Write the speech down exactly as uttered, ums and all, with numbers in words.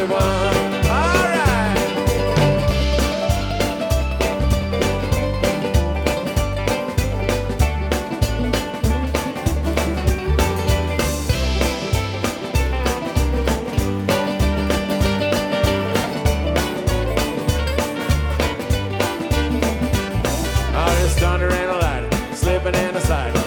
one. All right. Oh, there's thunder and a light, slipping in the side.